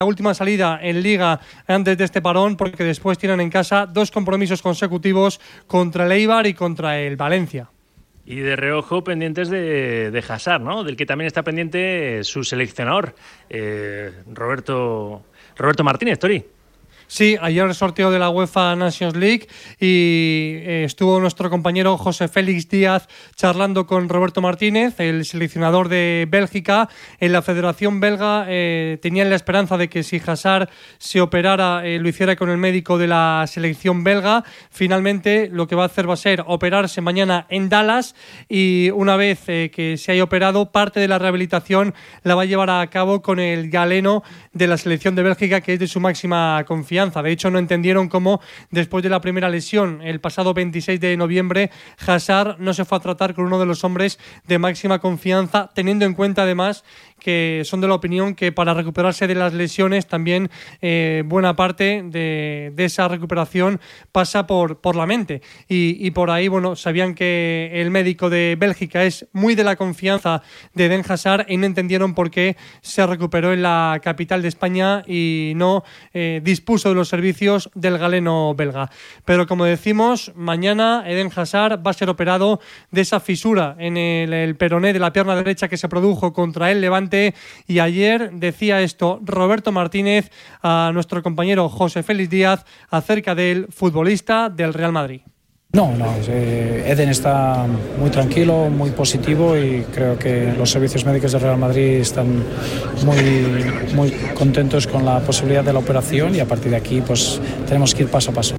última salida en Liga antes de este parón, porque después tienen en casa 2 compromisos consecutivos contra el Eibar y contra el Valencia. Y de reojo pendientes de Hazard, ¿no? Del que también está pendiente su seleccionador, Roberto Martínez, Tori. Sí, ayer el sorteo de la UEFA Nations League y estuvo nuestro compañero José Félix Díaz charlando con Roberto Martínez, el seleccionador de Bélgica. En la Federación Belga tenían la esperanza de que si Hazard se operara, lo hiciera con el médico de la selección belga. Finalmente lo que va a hacer va a ser operarse mañana en Dallas y una vez que se haya operado, parte de la rehabilitación la va a llevar a cabo con el galeno de la selección de Bélgica, que es de su máxima confianza. De hecho, no entendieron cómo después de la primera lesión, el pasado 26 de noviembre, Hazard no se fue a tratar con uno de los hombres de máxima confianza, teniendo en cuenta además que son de la opinión que para recuperarse de las lesiones también buena parte de esa recuperación pasa por la mente y por ahí, bueno, sabían que el médico de Bélgica es muy de la confianza de Eden Hazard y no entendieron por qué se recuperó en la capital de España y no dispuso de los servicios del galeno belga. Pero como decimos, mañana Eden Hazard va a ser operado de esa fisura en el peroné de la pierna derecha que se produjo contra el Levante. Y ayer decía esto Roberto Martínez a nuestro compañero José Félix Díaz acerca del futbolista del Real Madrid. No, Eden está muy tranquilo, muy positivo y creo que los servicios médicos del Real Madrid están muy contentos con la posibilidad de la operación y a partir de aquí pues tenemos que ir paso a paso.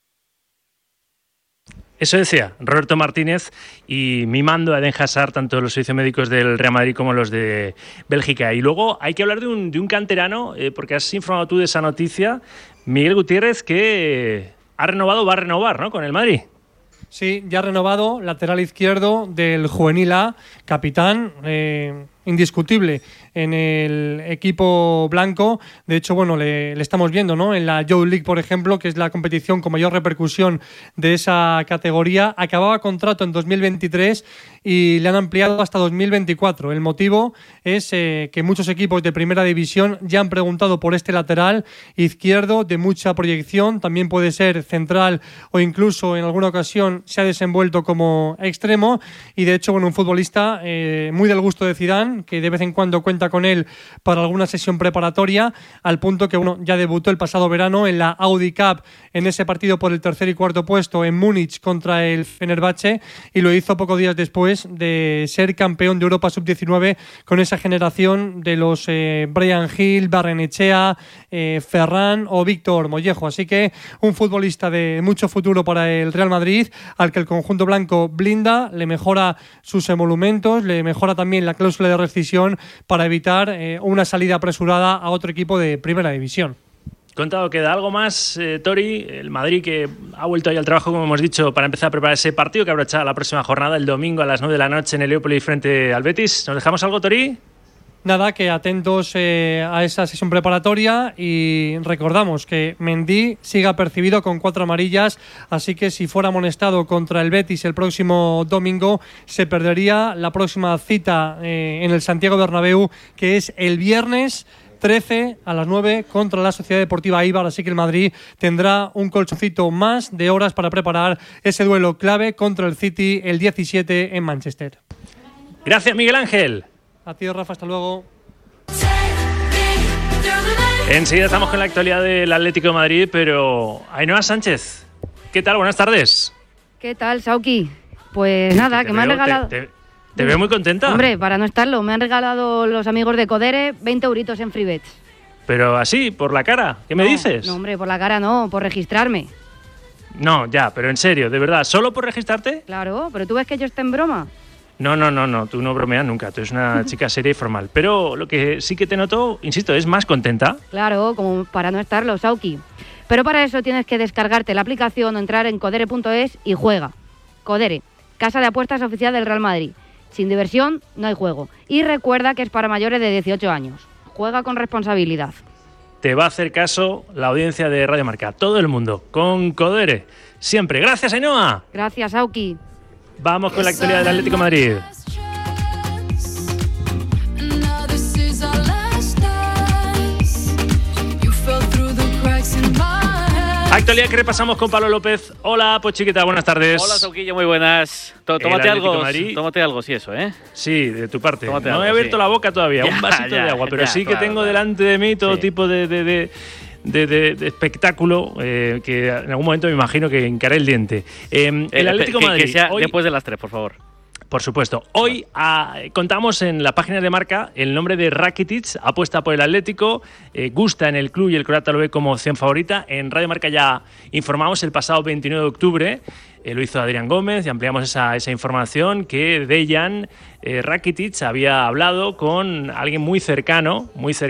Eso decía Roberto Martínez y mimando a Eden Hazard, tanto los servicios médicos del Real Madrid como los de Bélgica. Y luego hay que hablar de un canterano, porque has informado tú de esa noticia, Miguel Gutiérrez, que ha renovado, va a renovar, ¿no?, con el Madrid. Sí, ya ha renovado, lateral izquierdo del Juvenil A, capitán indiscutible en el equipo blanco. De hecho, bueno, le estamos viendo, ¿no?, en la Youth League, por ejemplo, que es la competición con mayor repercusión de esa categoría. Acababa contrato en 2023 y le han ampliado hasta 2024. El motivo es que muchos equipos de primera división ya han preguntado por este lateral izquierdo de mucha proyección. También puede ser central o incluso en alguna ocasión se ha desenvuelto como extremo. Y de hecho, bueno, un futbolista muy del gusto de Zidane, que de vez en cuando cuenta con él para alguna sesión preparatoria, al punto que ya debutó el pasado verano en la Audi Cup en ese partido por el tercer y cuarto puesto en Múnich contra el Fenerbahce, y lo hizo pocos días después de ser campeón de Europa Sub-19 con esa generación de los Brian Hill, Barrenechea, Ferran o Víctor Mollejo. Así que un futbolista de mucho futuro para el Real Madrid, al que el conjunto blanco blinda, le mejora sus emolumentos, le mejora también la cláusula de rescisión para evitar una salida apresurada a otro equipo de primera división. Contado queda algo más, Tori, el Madrid que ha vuelto ahí al trabajo, como hemos dicho, para empezar a preparar ese partido que habrá echado la próxima jornada, el domingo a las 9 de la noche en Heliópolis frente al Betis. ¿Nos dejamos algo, Tori? Nada, que atentos a esa sesión preparatoria y recordamos que Mendy sigue apercibido con 4 amarillas, así que si fuera amonestado contra el Betis el próximo domingo se perdería la próxima cita en el Santiago Bernabéu, que es el viernes 13 a las 9 contra la Sociedad Deportiva Eibar, así que el Madrid tendrá un colchoncito más de horas para preparar ese duelo clave contra el City el 17 en Manchester. Gracias, Miguel Ángel. A ti, Rafa, hasta luego. Enseguida estamos con la actualidad del Atlético de Madrid, pero Ainhoa Sánchez, ¿qué tal? Buenas tardes. ¿Qué tal, Sauki? Pues nada, que me han regalado... Te veo muy contenta. Hombre, para no estarlo, me han regalado los amigos de Codere 20 euritos en Freebets. Pero así, por la cara, ¿qué me dices? No, hombre, por la cara no, por registrarme. No, ya, pero en serio, ¿de verdad? ¿Solo por registrarte? Claro, pero tú ves que yo esté en broma. No, tú no bromeas nunca, tú eres una chica seria y formal. Pero lo que sí que te noto, insisto, es más contenta. Claro, como para no estarlo, Sauki. Pero para eso tienes que descargarte la aplicación o entrar en codere.es y juega. Codere, casa de apuestas oficial del Real Madrid. Sin diversión no hay juego. Y recuerda que es para mayores de 18 años. Juega con responsabilidad. Te va a hacer caso la audiencia de Radio Marca, todo el mundo, con Codere. Siempre. Gracias, Ainhoa. Gracias, Sauki. Vamos con la actualidad del Atlético de Madrid. actualidad que repasamos con Pablo López. Hola, Pochi, ¿qué tal? Buenas tardes. Hola, Sauquillo, muy buenas. Tómate algo, sí, eso, ¿eh? Sí, de tu parte. Tómate no algo, he abierto sí. la boca todavía, un vasito de agua, pero sí que tengo delante de mí todo tipo de espectáculo que en algún momento me imagino que encaré el diente. El Atlético de Madrid. Que sea hoy, después de las 3, por favor. Por supuesto. Hoy contamos en la página de Marca el nombre de Rakitic, apuesta por el Atlético, gusta en el club y el croata lo ve como opción favorita. En Radio Marca ya informamos el pasado 29 de octubre, lo hizo Adrián Gómez y ampliamos esa información que Dejan Rakitic había hablado con alguien muy cercano.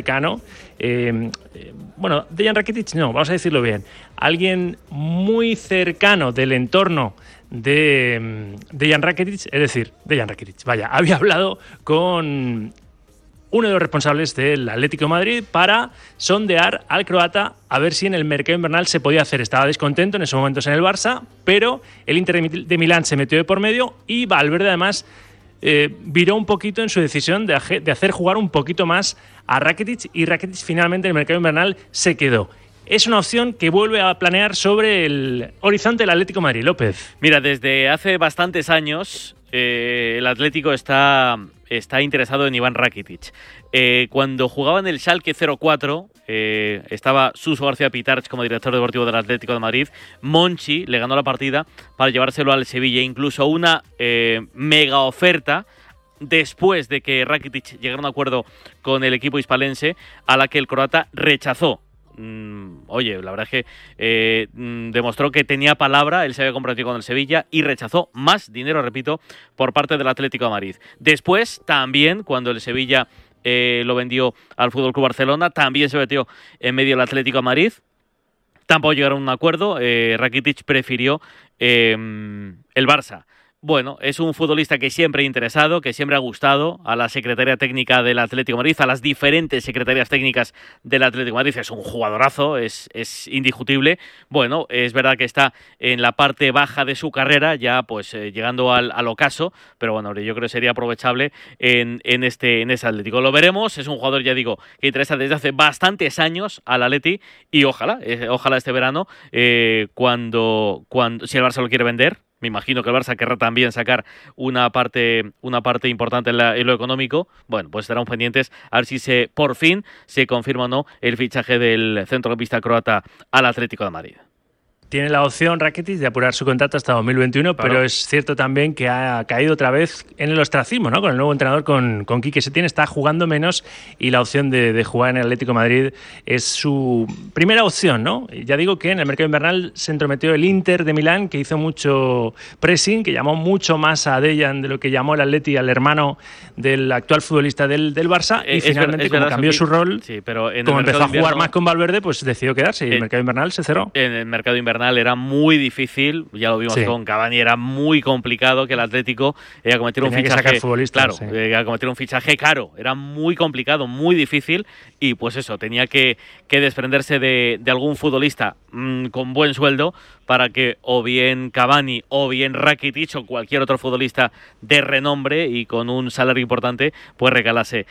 Bueno, Dejan Rakitic no, vamos a decirlo bien. Alguien muy cercano del entorno de Dejan Rakitic, había hablado con uno de los responsables del Atlético de Madrid para sondear al croata a ver si en el mercado invernal se podía hacer. Estaba descontento en esos momentos en el Barça, pero el Inter de Milán se metió de por medio y Valverde además viró un poquito en su decisión de hacer jugar un poquito más a Rakitic, y Rakitic finalmente en el mercado invernal se quedó. Es una opción que vuelve a planear sobre el horizonte del Atlético de Madrid. López. Mira, desde hace bastantes años el Atlético está interesado en Iván Rakitic. Cuando jugaba en el Schalke 04, estaba Suso García Pitarch como director deportivo del Atlético de Madrid. Monchi le ganó la partida para llevárselo al Sevilla, incluso una mega oferta después de que Rakitic llegara a un acuerdo con el equipo hispalense, a la que el croata rechazó. Oye, la verdad es que demostró que tenía palabra, él se había comprometido con el Sevilla y rechazó más dinero, repito, por parte del Atlético de Madrid. Después, también, cuando el Sevilla lo vendió al FC Barcelona, también se metió en medio del Atlético de Madrid. Tampoco llegaron a un acuerdo, Rakitic prefirió el Barça. Bueno, es un futbolista que siempre ha interesado, que siempre ha gustado a la Secretaría Técnica del Atlético de Madrid, a las diferentes secretarías técnicas del Atlético de Madrid. Es un jugadorazo, es indiscutible. Bueno, es verdad que está en la parte baja de su carrera, ya pues llegando al ocaso, pero bueno, yo creo que sería aprovechable en este Atlético. Lo veremos, es un jugador, ya digo, que interesa desde hace bastantes años al Atleti y ojalá este verano, cuando si el Barça lo quiere vender. Me imagino que el Barça querrá también sacar una parte importante en lo económico. Bueno, pues estarán pendientes a ver si por fin se confirma o no el fichaje del centrocampista croata al Atlético de Madrid. Tiene la opción Rakitic de apurar su contrato hasta 2021, claro. Pero es cierto también que ha caído otra vez en el ostracismo, ¿no? Con el nuevo entrenador, con Quique Setién, está jugando menos y la opción de jugar en el Atlético de Madrid es su primera opción, ¿no? Ya digo que en el mercado invernal se entrometió el Inter de Milán, que hizo mucho pressing, que llamó mucho más a Dejan de lo que llamó el Atleti al hermano del actual futbolista del Barça, y finalmente como cambió su rol, sí, pero como empezó a jugar más con Valverde, pues decidió quedarse y el mercado invernal se cerró. En el mercado invernal era muy difícil, ya lo vimos con Cavani, era muy complicado que el Atlético cometiera un fichaje, cometer un fichaje caro, era muy complicado, muy difícil, y pues eso, tenía que desprenderse de algún futbolista con buen sueldo para que o bien Cavani o bien Rakitic o cualquier otro futbolista de renombre y con un salario importante pues recalase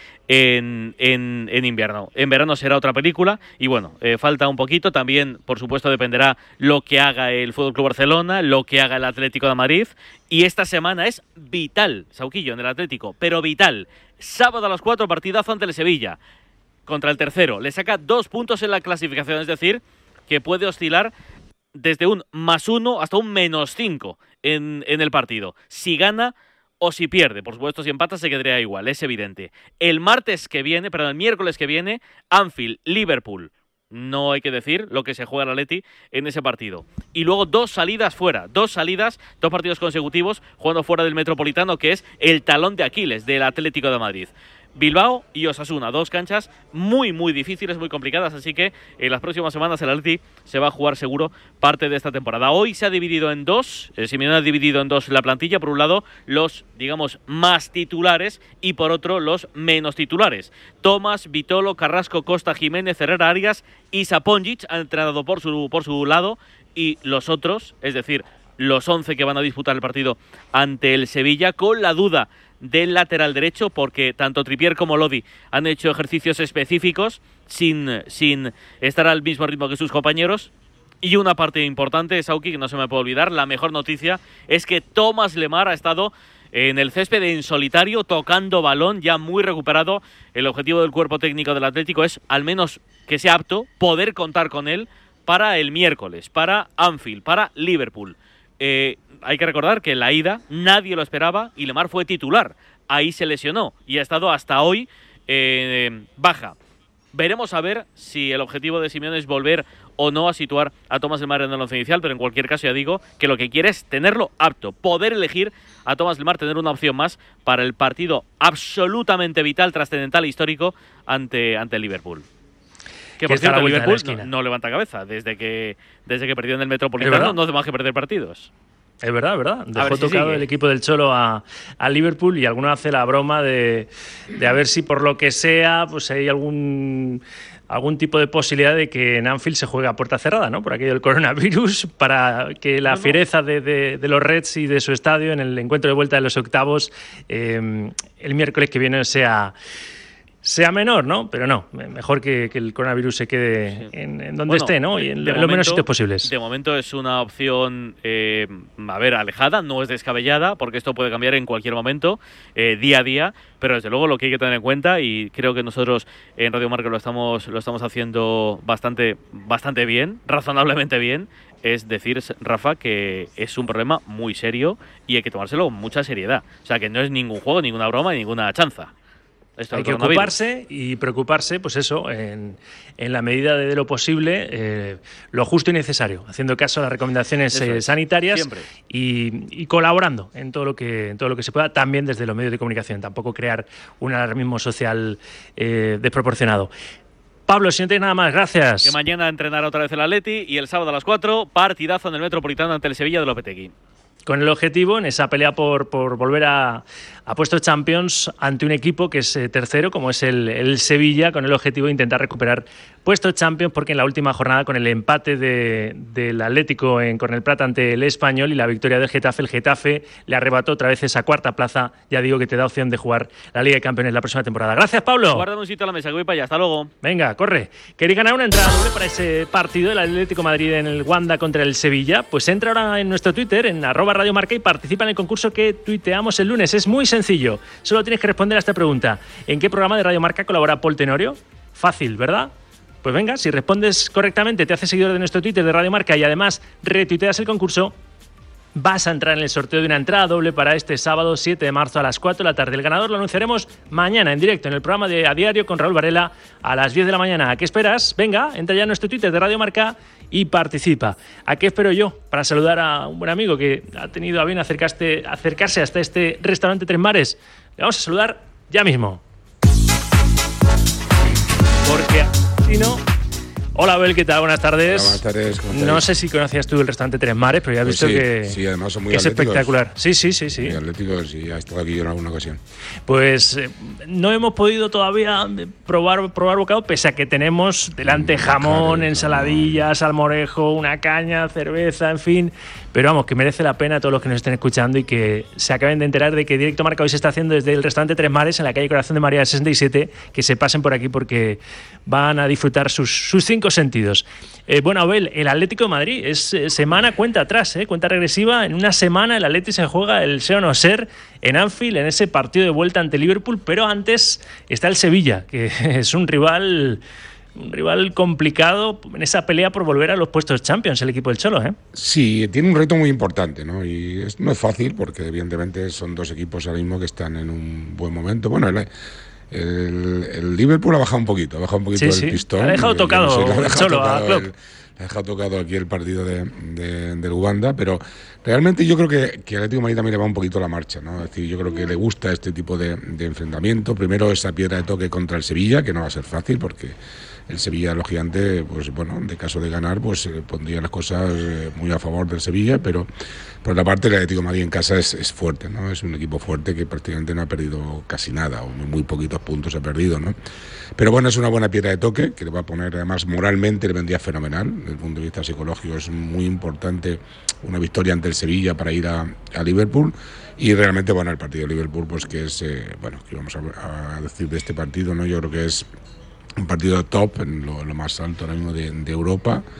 en invierno. En verano será otra película y bueno, falta un poquito. También, por supuesto, dependerá lo que haga el FC Barcelona, lo que haga el Atlético de Madrid, y esta semana es vital, Sauquillo, en el Atlético, pero vital. Sábado a las 4, partidazo ante el Sevilla contra el tercero. Le saca 2 puntos en la clasificación, es decir, que puede oscilar desde un +1 hasta un -5 en el partido. Si gana o si pierde. Por supuesto, si empata se quedaría igual, es evidente. El miércoles que viene, Anfield, Liverpool. No hay que decir lo que se juega el Atleti en ese partido. Y luego 2 salidas fuera, 2 partidos consecutivos jugando fuera del Metropolitano, que es el talón de Aquiles del Atlético de Madrid. Bilbao y Osasuna, 2 canchas muy muy difíciles, muy complicadas, así que en las próximas semanas el Atleti se va a jugar seguro parte de esta temporada. Hoy se ha dividido en 2, el Simeone ha dividido en 2 la plantilla, por un lado los, digamos, más titulares y por otro los menos titulares. Tomás, Vitolo, Carrasco, Costa, Jiménez, Herrera, Arias y Saponjic han entrenado por su lado, y los otros, es decir, los 11 que van a disputar el partido ante el Sevilla, con la duda del lateral derecho, porque tanto Trippier como Lodi han hecho ejercicios específicos sin estar al mismo ritmo que sus compañeros. Y una parte importante, Sauki, que no se me puede olvidar, la mejor noticia es que Thomas Lemar ha estado en el césped en solitario, tocando balón, ya muy recuperado. El objetivo del cuerpo técnico del Atlético es, al menos que sea apto, poder contar con él para el miércoles, para Anfield, para Liverpool. Hay que recordar que en la ida nadie lo esperaba y Lemar fue titular. Ahí se lesionó y ha estado hasta hoy baja. Veremos a ver si el objetivo de Simeone es volver o no a situar a Thomas Lemar en el once inicial, pero en cualquier caso ya digo que lo que quiere es tenerlo apto, poder elegir a Thomas Lemar, tener una opción más para el partido absolutamente vital, trascendental e histórico ante el Liverpool. Que por cierto, el Liverpool no levanta cabeza. Desde que perdió en el Metropolitano no hace más que perder partidos. Es verdad. Dejó tocado el equipo del Cholo a Liverpool y alguno hace la broma de a ver si por lo que sea pues hay algún tipo de posibilidad de que en Anfield se juegue a puerta cerrada, ¿no? Por aquello del coronavirus, para que la fiereza de los Reds y de su estadio en el encuentro de vuelta de los octavos el miércoles que viene sea menor, ¿no? Pero no, mejor que el coronavirus se quede en donde esté, ¿no? Y en lo menos sitios posibles. De momento es una opción, alejada, no es descabellada, porque esto puede cambiar en cualquier momento, día a día, pero desde luego lo que hay que tener en cuenta, y creo que nosotros en Radio Marca lo estamos haciendo bastante bien, razonablemente bien, es decir, Rafa, que es un problema muy serio y hay que tomárselo con mucha seriedad. O sea, que no es ningún juego, ninguna broma, ninguna chanza. Hay que ocuparse y preocuparse, pues eso, en la medida de lo posible, lo justo y necesario, haciendo caso a las recomendaciones sanitarias y colaborando en todo lo que se pueda, también desde los medios de comunicación. Tampoco crear un alarmismo social desproporcionado. Pablo, si no tienes nada más, gracias. Que mañana entrenará otra vez el Atleti y el sábado a las 4, partidazo en el Metropolitano ante el Sevilla de Lopetegui. Con el objetivo, en esa pelea por volver a puestos Champions ante un equipo que es tercero, como es el Sevilla, con el objetivo de intentar recuperar puestos Champions, porque en la última jornada, con el empate del Atlético en Cornellà ante el Español y la victoria del Getafe, el Getafe le arrebató otra vez esa cuarta plaza, ya digo, que te da opción de jugar la Liga de Campeones la próxima temporada. Gracias, Pablo. Guárdame un sitio a la mesa, que voy para allá. Hasta luego. Venga, corre. ¿Queréis ganar una entrada doble para ese partido del Atlético de Madrid en el Wanda contra el Sevilla? Pues entra ahora en nuestro Twitter, en @Radio Marca, y participa en el concurso que tuiteamos el lunes. Es muy sencillo. Solo tienes que responder a esta pregunta. ¿En qué programa de Radio Marca colabora Paul Tenorio? Fácil, ¿verdad? Pues venga, si respondes correctamente, te haces seguidor de nuestro Twitter de Radio Marca y además retuiteas el concurso, vas a entrar en el sorteo de una entrada doble para este sábado 7 de marzo a las 4 de la tarde. El ganador lo anunciaremos mañana en directo en el programa de A Diario con Raúl Varela a las 10 de la mañana. ¿A qué esperas? Venga, entra ya en nuestro Twitter de Radio Marca y participa. ¿A qué espero yo? Para saludar a un buen amigo que ha tenido a bien acercarse hasta este restaurante Tres Mares. Le vamos a saludar ya mismo. Porque si no... Hola, Abel, ¿qué tal? Buenas tardes. Hola, buenas tardes. ¿Cómo estás? No sé si conocías tú el restaurante Tres Mares, pero ya has visto que, sí, además son muy que es espectacular. Sí. Muy atléticos y ha estado aquí yo en alguna ocasión. Pues no hemos podido todavía probar bocado, pese a que tenemos delante jamón, ensaladillas, salmorejo, una caña, cerveza, en fin. Pero vamos, que merece la pena a todos los que nos estén escuchando y que se acaben de enterar de que Directo Marca hoy se está haciendo desde el restaurante Tres Mares en la calle Corazón de María 67, que se pasen por aquí porque van a disfrutar sus 5 sentidos. Bueno, Abel, el Atlético de Madrid es semana cuenta atrás, cuenta regresiva. En una semana el Atlético se juega el ser o no ser en Anfield, en ese partido de vuelta ante Liverpool, pero antes está el Sevilla, que es un rival complicado en esa pelea por volver a los puestos Champions, el equipo del Cholo, ¿eh? Sí, tiene un reto muy importante, ¿no? Y no es fácil porque evidentemente son dos equipos ahora mismo que están en un buen momento. Bueno, el Liverpool ha bajado un poquito el pistón. Ha dejado tocado el Cholo a Klopp. Ha dejado tocado aquí el partido del Uganda, pero realmente yo creo que al Atlético de Madrid también le va un poquito la marcha, ¿no? Es decir, yo creo que le gusta este tipo de enfrentamiento. Primero esa piedra de toque contra el Sevilla, que no va a ser fácil porque el Sevilla, los gigantes, pues bueno, de caso de ganar, pues pondría las cosas muy a favor del Sevilla, pero por la parte del Atlético de Madrid en casa es fuerte, ¿no? Es un equipo fuerte que prácticamente no ha perdido casi nada, o muy poquitos puntos ha perdido, ¿no? Pero bueno, es una buena piedra de toque, que le va a poner, además, moralmente le vendría fenomenal. Desde el punto de vista psicológico es muy importante una victoria ante el Sevilla para ir a Liverpool. Y realmente, bueno, el partido de Liverpool, pues que es, que vamos a decir de este partido, ¿no? Yo creo que es un partido top, en lo más alto ahora mismo de Europa.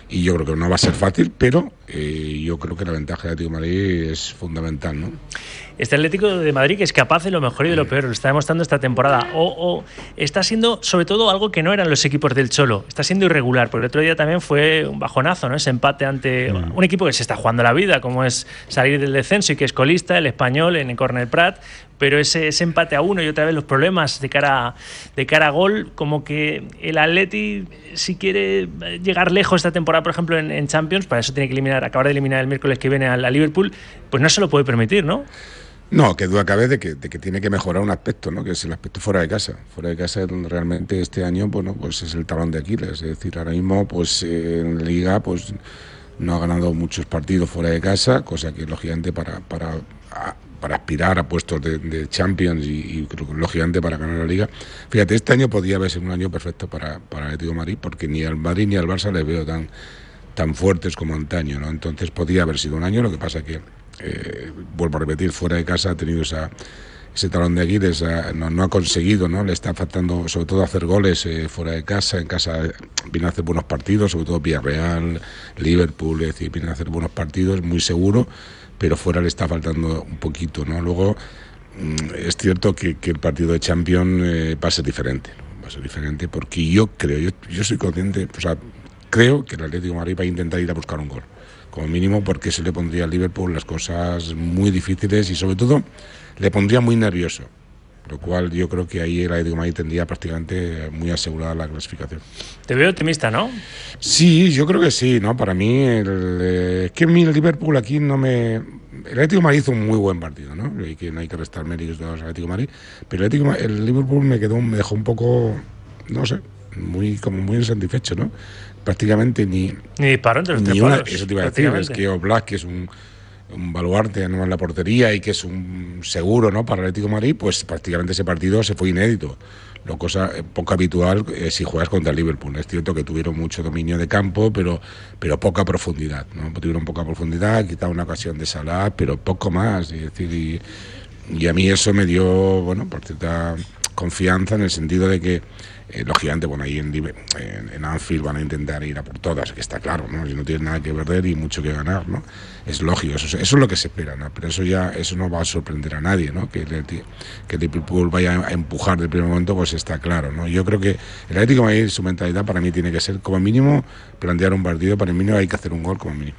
y yo creo que no va a ser fácil, pero yo creo que la ventaja de Atlético de Madrid es fundamental, ¿no? Este Atlético de Madrid que es capaz de lo mejor y de lo peor, lo está demostrando esta temporada. O está siendo, sobre todo, algo que no eran los equipos del Cholo. Está siendo irregular, porque el otro día también fue un bajonazo, ¿no? Ese empate ante un equipo que se está jugando la vida, como es salir del descenso y que es colista, el Español, en el Cornell Prat. Pero ese empate a 1 y otra vez los problemas de cara a gol, como que el Atleti, si quiere llegar lejos esta temporada, por ejemplo, en Champions, para eso tiene que acabar de eliminar el miércoles que viene a Liverpool, pues no se lo puede permitir, ¿no? No, que duda cabe de que tiene que mejorar un aspecto, ¿no? Que es el aspecto fuera de casa. Fuera de casa es donde realmente este año, bueno, pues es el talón de Aquiles. Es decir, ahora mismo, pues en la Liga, pues no ha ganado muchos partidos fuera de casa, cosa que lógicamente para aspirar a puestos de Champions y lógicamente para ganar la Liga. Fíjate, este año podía haber sido un año perfecto para el Atlético de Madrid, porque ni al Madrid ni al Barça les veo tan fuertes como antaño, ¿no? Entonces podía haber sido un año, lo que pasa que vuelvo a repetir, fuera de casa ha tenido ese talón de Aquiles, no ha conseguido, ¿no? Le está faltando sobre todo hacer goles fuera de casa. En casa viene a hacer buenos partidos, sobre todo Villarreal, Liverpool, es decir, viene a hacer buenos partidos, muy seguro, pero fuera le está faltando un poquito, ¿no? Luego es cierto que el partido de Champions va a ser diferente, ¿no? Va a ser diferente porque yo soy consciente, o sea, creo que el Atlético de Madrid va a intentar ir a buscar un gol, como mínimo, porque se le pondría al Liverpool las cosas muy difíciles y sobre todo le pondría muy nervioso, lo cual yo creo que ahí el Atlético de Madrid tendría prácticamente muy asegurada la clasificación. Te veo optimista, ¿no? Sí, yo creo que sí, ¿no? Para mí, es que el Liverpool aquí no me... El Atlético de Madrid hizo un muy buen partido, ¿no? Y que no hay que restar méritos al Atlético de Madrid, pero el Liverpool me dejó un poco, no sé, muy insatisfecho, ¿no? Prácticamente ni disparó entre los tres palos. Eso te iba a decir, es que Oblak, que es un baluarte, ¿no?, en la portería y que es un seguro, ¿no?, para el Atlético de Madrid, pues prácticamente ese partido se fue inédito. Lo cosa poco habitual si juegas contra el Liverpool. Es cierto que tuvieron mucho dominio de campo, pero poca profundidad, ¿no? Tuvieron poca profundidad, quitaba una ocasión de Salah, pero poco más. Es decir, y a mí eso me dio, bueno, por cierta confianza en el sentido de que lógicamente, bueno, ahí en Anfield van a intentar ir a por todas, que está claro, ¿no? Si no tienes nada que perder y mucho que ganar, ¿no? Es lógico, eso es lo que se espera, ¿no? Pero eso no va a sorprender a nadie, ¿no? Que el Liverpool vaya a empujar del primer momento, pues está claro, ¿no? Yo creo que el Atlético de Madrid, su mentalidad para mí tiene que ser, como mínimo, plantear un partido, para el mínimo hay que hacer un gol como mínimo.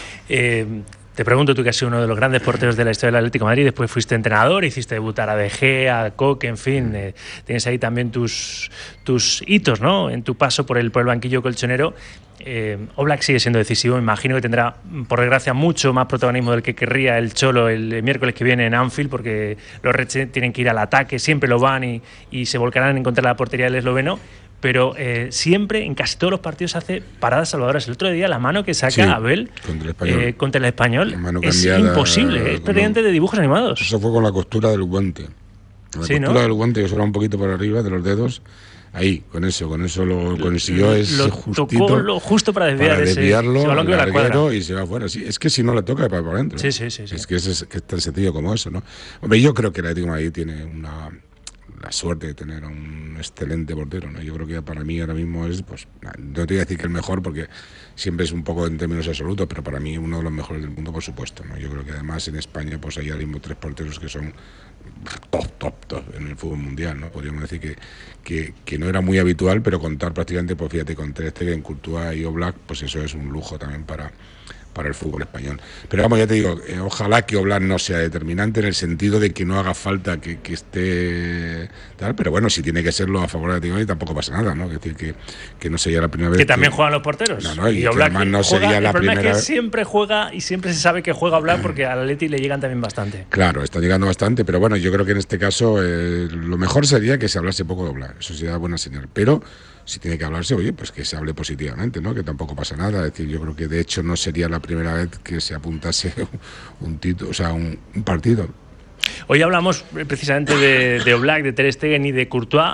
Te pregunto, tú que has sido uno de los grandes porteros de la historia del Atlético de Madrid, después fuiste entrenador, hiciste debutar a De Gea, a Koke, en fin, tienes ahí también tus hitos, ¿no?, en tu paso por el banquillo colchonero. Oblak sigue siendo decisivo, me imagino que tendrá, por desgracia, mucho más protagonismo del que querría el Cholo el miércoles que viene en Anfield, porque los Reds tienen que ir al ataque, siempre lo van y se volcarán en contra de la portería del esloveno. Pero siempre, en casi todos los partidos, hace paradas salvadoras. El otro día la mano que saca Abel contra el Español es imposible, es prácticamente de dibujos animados. Eso fue con la costura del guante. La costura del guante, que se va un poquito por arriba de los dedos. Ahí, con eso lo consiguió, tocó lo justo para desviarlo, ese balón que va a la cuadra y se va afuera. Sí, es que si no le toca, va por adentro. Sí. Es que es tan sencillo como eso, ¿no? Hombre, yo creo que el Atlético de Madrid tiene la suerte de tener a un excelente portero, ¿no? Yo creo que para mí ahora mismo es, pues, no te voy a decir que el mejor, porque siempre es un poco en términos absolutos, pero para mí uno de los mejores del mundo, por supuesto, ¿no? Yo creo que además en España pues hay ahora mismo 3 porteros que son top en el fútbol mundial, ¿no? Podríamos decir que no era muy habitual, pero contar prácticamente, pues fíjate, con Ter Stegen, Courtois y Oblak, pues eso es un lujo también para el fútbol español. Pero vamos, ya te digo, ojalá que Oblak no sea determinante en el sentido de que no haga falta que esté tal, pero bueno, si tiene que serlo a favor de la Atlético tampoco pasa nada, ¿no? Es decir, que no sería la primera vez. Que también juegan los porteros. No, y Oblak además no sería la primera vez. El problema es que siempre juega y siempre se sabe que juega Oblak porque al Atleti le llegan también bastante. Claro, están llegando bastante, pero bueno, yo creo que en este caso lo mejor sería que se hablase poco de Oblak, eso sería buena señal, pero si tiene que hablarse, oye, pues que se hable positivamente, ¿no? Que tampoco pasa nada. Es decir, yo creo que de hecho no sería la primera vez que se apuntase un título, o sea, un partido. Hoy hablamos precisamente de Oblak, de Ter Stegen y de Courtois,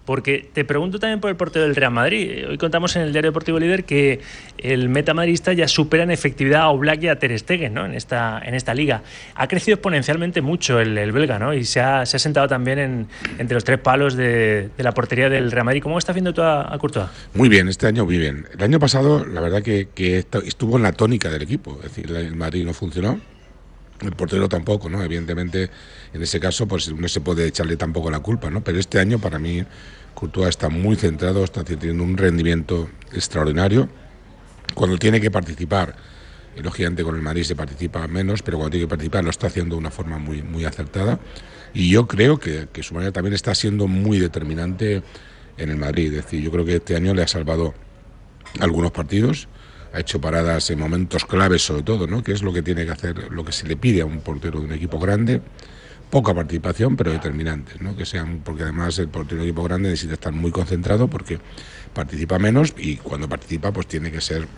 porque te pregunto también por el portero del Real Madrid. Hoy contamos en el Diario Deportivo Líder que el metamadridista ya supera en efectividad a Oblak y a Ter Stegen, ¿no? en esta liga. Ha crecido exponencialmente mucho el belga, ¿no? Y se ha sentado también entre los 3 palos de la portería del Real Madrid. ¿Cómo estás viendo tú a Courtois? Muy bien, este año muy bien. El año pasado, la verdad que estuvo en la tónica del equipo. Es decir, el Madrid no funcionó, el portero tampoco, ¿no? Evidentemente, en ese caso, pues no se puede echarle tampoco la culpa, ¿no? Pero este año, para mí, Courtois está muy centrado, está teniendo un rendimiento extraordinario. Cuando tiene que participar, lógicamente con el Madrid se participa menos, pero cuando tiene que participar lo está haciendo de una forma muy, muy acertada. Y yo creo que su manera también está siendo muy determinante en el Madrid. Es decir, yo creo que este año le ha salvado algunos partidos, ha hecho paradas en momentos claves sobre todo, ¿no? Que es lo que tiene que hacer, lo que se le pide a un portero de un equipo grande. Poca participación, pero determinantes, ¿no? Que sean, porque además el portero de equipo grande necesita estar muy concentrado porque participa menos y cuando participa pues tiene que ser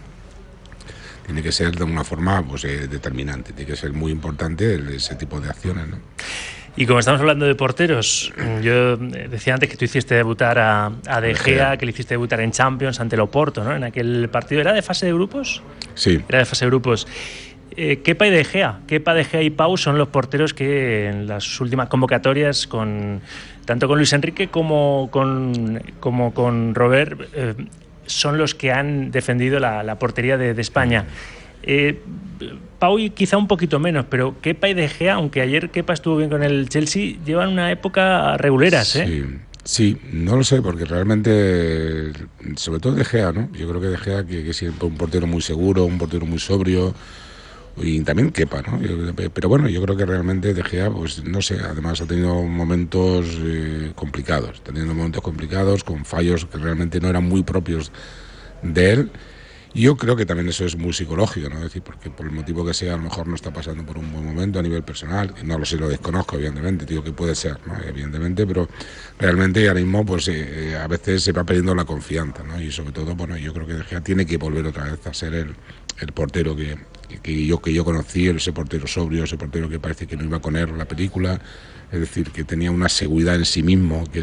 de una forma pues determinante, tiene que ser muy importante ese tipo de acciones, ¿no? Y como estamos hablando de porteros, yo decía antes que tú hiciste debutar a De Gea, que le hiciste debutar en Champions ante el Oporto, ¿no? En aquel partido, ¿era de fase de grupos? Sí. Era de fase de grupos. Kepa y De Gea. Kepa, De Gea y Pau son los porteros que en las últimas convocatorias, tanto con Luis Enrique como con Robert, son los que han defendido la portería de España. Pau quizá un poquito menos, pero Kepa y De Gea, aunque ayer Kepa estuvo bien con el Chelsea, llevan una época reguleras, ¿eh? Sí, no lo sé, porque realmente, sobre todo De Gea, ¿no? Yo creo que De Gea que siempre un portero muy seguro, un portero muy sobrio, y también Kepa, ¿no? Pero bueno, yo creo que realmente De Gea, pues no sé, además ha tenido momentos complicados, con fallos que realmente no eran muy propios de él. Yo creo que también eso es muy psicológico, ¿no? Es decir, porque por el motivo que sea, a lo mejor no está pasando por un buen momento a nivel personal, no lo sé, lo desconozco, evidentemente, digo que puede ser, ¿no? Evidentemente, pero realmente ahora mismo, pues a veces se va perdiendo la confianza, ¿no? Y sobre todo, bueno, yo creo que De Gea tiene que volver otra vez a ser el portero que yo conocí, ese portero sobrio, ese portero que parece que no iba con él la película, es decir, que tenía una seguridad en sí mismo que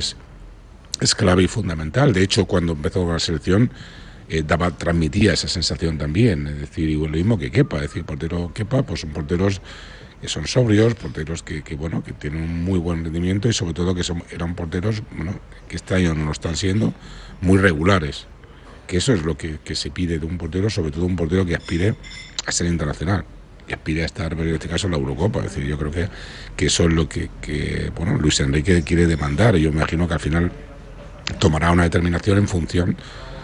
es clave y fundamental. De hecho, cuando empezó con la selección, transmitía esa sensación también, es decir, igual lo mismo que Kepa, es decir, portero Kepa, pues son porteros que son sobrios, porteros que tienen un muy buen rendimiento y sobre todo que eran porteros, que este año no lo están siendo, muy regulares, que eso es lo que se pide de un portero, sobre todo un portero que aspire a ser internacional, que aspire a estar, en este caso, en la Eurocopa. Es decir, yo creo que eso es lo que Luis Enrique quiere demandar, y yo me imagino que al final tomará una determinación en función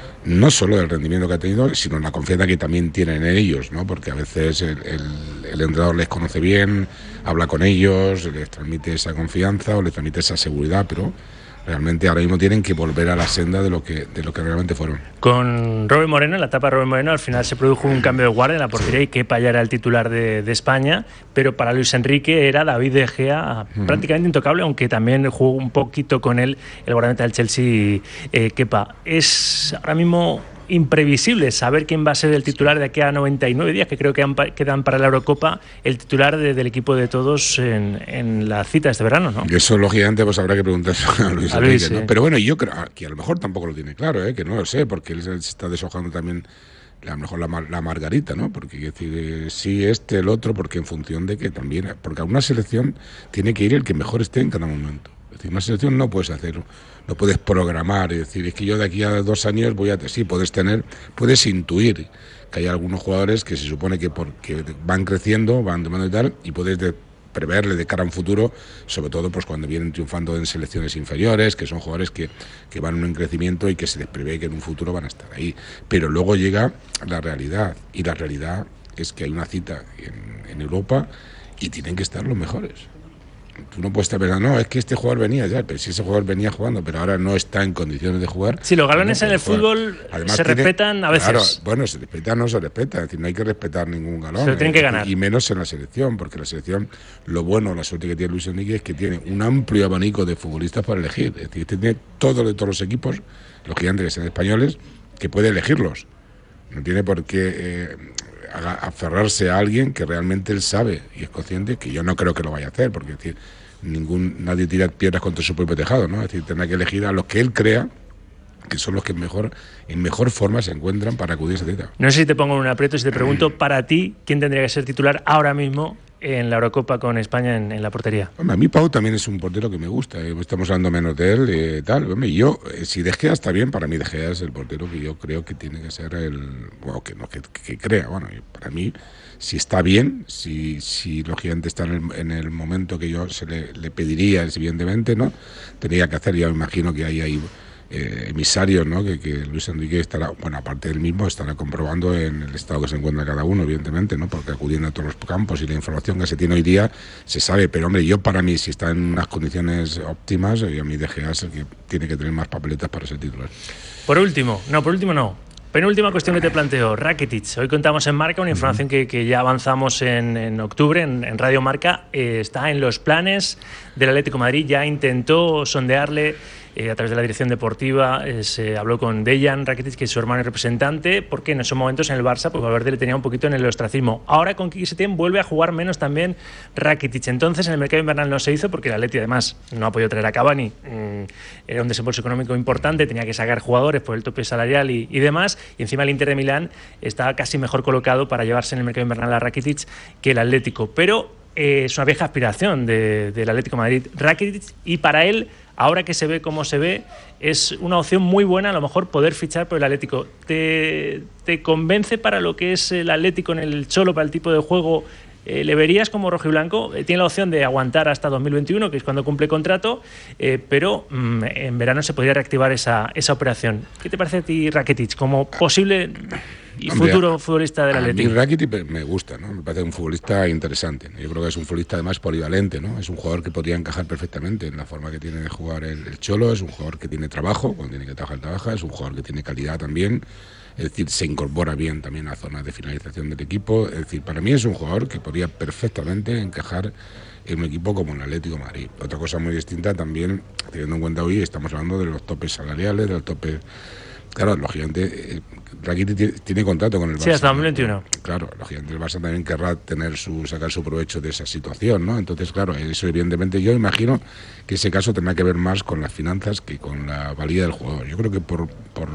no solo del rendimiento que ha tenido, sino la confianza que también tienen en ellos, ¿no? Porque a veces el entrenador les conoce bien, habla con ellos, les transmite esa confianza o les transmite esa seguridad, pero realmente ahora mismo tienen que volver a la senda de lo que realmente fueron. Con Robert Moreno, en la etapa de Robert Moreno, al final se produjo un cambio de guardia en la portería, sí. Y Kepa ya era el titular de España, pero para Luis Enrique era David De Gea prácticamente intocable, aunque también jugó un poquito con él el guardameta del Chelsea, Kepa. Es ahora mismo imprevisible saber quién va a ser el titular de aquí a 99 días, que creo que quedan para la Eurocopa, el titular del equipo de todos en la cita de este verano, ¿no? Y eso, lógicamente, pues habrá que preguntarse a Luis Enrique, sí. ¿no? Pero bueno, yo creo que a lo mejor tampoco lo tiene claro, que no lo sé, porque él se está deshojando también a lo mejor la margarita, ¿no? Porque decir, sí, el otro, porque en función de que también, porque a una selección tiene que ir el que mejor esté en cada momento. Es decir, una selección no puedes programar y decir, es que yo de aquí a 2 años sí, puedes intuir que hay algunos jugadores que se supone que porque van creciendo, van demandando y tal, y puedes preverle de cara a un futuro, sobre todo pues cuando vienen triunfando en selecciones inferiores, que son jugadores que van en crecimiento y que se les prevé que en un futuro van a estar ahí. Pero luego llega la realidad, y la realidad es que hay una cita en Europa y tienen que estar los mejores. Tú no puedes estar pensando, no, es que este jugador venía ya, pero si ese jugador venía jugando, pero ahora no está en condiciones de jugar. Si los galones en el fútbol respetan a veces. Claro, bueno, se respeta o no se respeta, es decir, no hay que respetar ningún galón. Se lo tienen que ganar. Y menos en la selección, porque la selección, lo bueno, la suerte que tiene Luis Enrique es que tiene un amplio abanico de futbolistas para elegir. Es decir, tiene todo de todos los equipos, los gigantes que sean españoles, que puede elegirlos. No tiene por qué aferrarse a alguien que realmente él sabe y es consciente, que yo no creo que lo vaya a hacer, porque nadie tira piedras contra su propio tejado, ¿no? Es decir, tendrá que elegir a los que él crea que son los que en mejor forma se encuentran para acudir a esa cita. No sé si te pongo en un aprieto si te pregunto, para ti, ¿quién tendría que ser titular ahora mismo en la Eurocopa con España en la portería? Hombre, a mí Pau también es un portero que me gusta, estamos hablando menos de él, tal. Hombre, yo, si De Gea está bien, para mí De Gea es el portero que yo creo que tiene que ser que crea, bueno, para mí, si está bien, si lógicamente está en el momento que yo le pediría, evidentemente, ¿no? Tendría que hacer, ya me imagino que hay ahí emisarios, ¿no? Que Luis Enrique estará, bueno, aparte del mismo, estará comprobando en el estado que se encuentra cada uno, evidentemente, ¿no? Porque acudiendo a todos los campos y la información que se tiene hoy día se sabe, pero hombre, yo para mí, si está en unas condiciones óptimas, a mí De Gea es el que tiene que tener más papeletas para ser titular. Penúltima cuestión que te planteo, Rakitic. Hoy contamos en Marca una información que ya avanzamos en octubre en Radio Marca. Está en los planes del Atlético de Madrid, ya intentó sondearle a través de la dirección deportiva, se habló con Dejan Rakitic, que es su hermano y representante, porque en esos momentos en el Barça pues Valverde le tenía un poquito en el ostracismo. Ahora con Quique Setién vuelve a jugar menos también Rakitic. Entonces en el mercado invernal no se hizo porque el Atleti además no ha podido traer a Cavani, era un desembolso económico importante, tenía que sacar jugadores por el tope salarial y demás, y encima el Inter de Milán está casi mejor colocado para llevarse en el mercado invernal a Rakitic que el Atlético, pero es una vieja aspiración del Atlético de Madrid Rakitic, y para él, ahora que se ve como se ve, es una opción muy buena a lo mejor poder fichar por el Atlético. ¿Te convence para lo que es el Atlético en el Cholo, para el tipo de juego? ¿Le verías como rojiblanco? Tiene la opción de aguantar hasta 2021, que es cuando cumple contrato, pero en verano se podría reactivar esa operación. ¿Qué te parece a ti Rakitic como posible y futuro futbolista del Atlético? A mí Rakitic me gusta, ¿no? Me parece un futbolista interesante, ¿no? Yo creo que es un futbolista además polivalente, ¿no? Es un jugador que podría encajar perfectamente en la forma que tiene de jugar el Cholo, es un jugador que tiene trabajo, cuando tiene que trabajar, trabaja, es un jugador que tiene calidad también. Es decir, se incorpora bien también a la zona de finalización del equipo. Es decir, para mí es un jugador que podría perfectamente encajar en un equipo como el Atlético de Madrid. Otra cosa muy distinta también, teniendo en cuenta hoy, estamos hablando de los topes salariales, de los topes... Claro, lógicamente, Rakitic tiene contrato con el Barça. Sí, hasta 2021. Claro, lógicamente el Barça también querrá sacar su provecho de esa situación, ¿no? Entonces, claro, eso evidentemente yo imagino que ese caso tendrá que ver más con las finanzas que con la valía del jugador. Yo creo que por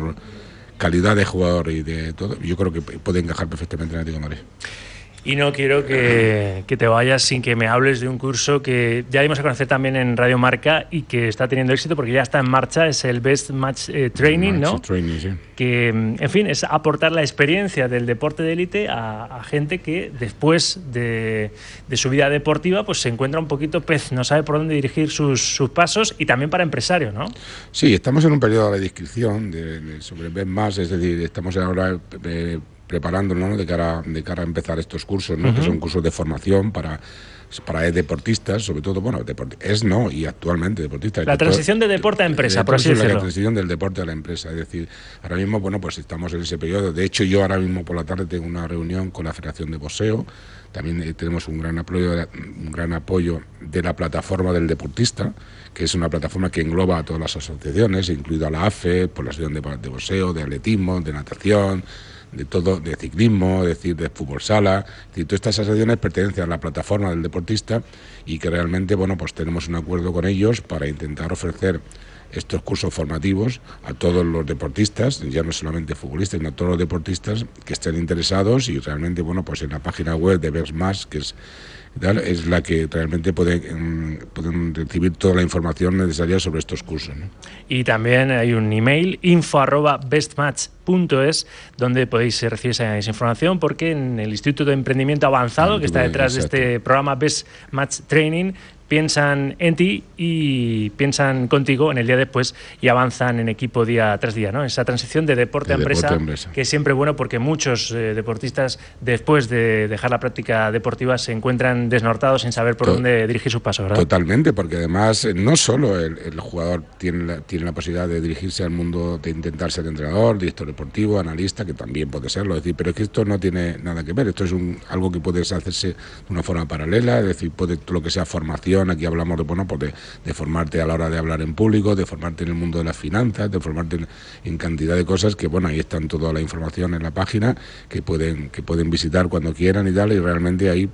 calidad de jugador y de todo, yo creo que puede encajar perfectamente en el Atlético de Madrid. Y no quiero que te vayas sin que me hables de un curso que ya dimos a conocer también en Radio Marca y que está teniendo éxito porque ya está en marcha, es el Best Match Training, ¿no? Training, sí. Que, en fin, es aportar la experiencia del deporte de élite a gente que después de su vida deportiva pues se encuentra un poquito pez, no sabe por dónde dirigir sus pasos, y también para empresarios, ¿no? Sí, estamos en un periodo de inscripción sobre Best Match, es decir, estamos ahora... preparándonos, ¿no? de cara a empezar estos cursos, ¿no? Que son cursos de formación para deportistas, sobre todo, bueno, y actualmente deportistas. La transición de deporte a empresa, por así decirlo. La transición del deporte a la empresa, es decir, ahora mismo, bueno, pues estamos en ese periodo. De hecho, yo ahora mismo por la tarde tengo una reunión con la Federación de Boxeo. También tenemos un gran apoyo de la plataforma del deportista, que es una plataforma que engloba a todas las asociaciones, incluida la AFE, por la asociación de boxeo, de atletismo, de natación, de todo, de ciclismo, es decir, de fútbol sala. Es decir, todas estas asociaciones pertenecen a la plataforma del deportista y que realmente, bueno, pues tenemos un acuerdo con ellos para intentar ofrecer estos cursos formativos a todos los deportistas, ya no solamente futbolistas, sino a todos los deportistas que estén interesados, y realmente, bueno, pues en la página web de Bestmatch, que es la que realmente pueden recibir toda la información necesaria sobre estos cursos, ¿no? Y también hay un email, info@bestmatch.es, donde podéis recibir esa información, porque en el Instituto de Emprendimiento Avanzado, que está detrás de este programa Best Match Training, piensan en ti y piensan contigo en el día después y avanzan en equipo día tras día, ¿no? Esa transición de deporte a empresa, que es siempre bueno, porque muchos deportistas, después de dejar la práctica deportiva, se encuentran desnortados sin saber por dónde dirigir sus pasos, ¿verdad? Totalmente, porque además no solo el jugador tiene la posibilidad de dirigirse al mundo, de intentar ser entrenador, director deportivo, analista, que también puede serlo, es decir, pero es que esto no tiene nada que ver, esto es algo que puede hacerse de una forma paralela, es decir, puede todo lo que sea formación formación, aquí hablamos de formarte a la hora de hablar en público, de formarte en el mundo de las finanzas, de formarte en cantidad de cosas que, ahí están toda la información en la página, que pueden visitar cuando quieran y tal, y realmente hay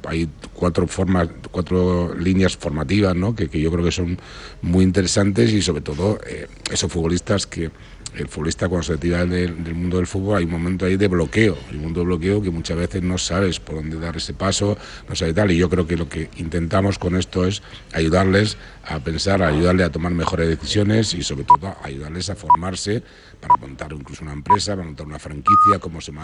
4 líneas formativas, ¿no? que yo creo que son muy interesantes, y sobre todo esos futbolistas que el futbolista, cuando se tira del mundo del fútbol, hay un momento ahí de bloqueo, que muchas veces no sabes por dónde dar ese paso, no sabes tal, y yo creo que lo que intentamos con esto es ayudarles a pensar, ayudarles a tomar mejores decisiones y sobre todo ayudarles a formarse para montar incluso una empresa, para montar una franquicia, cómo se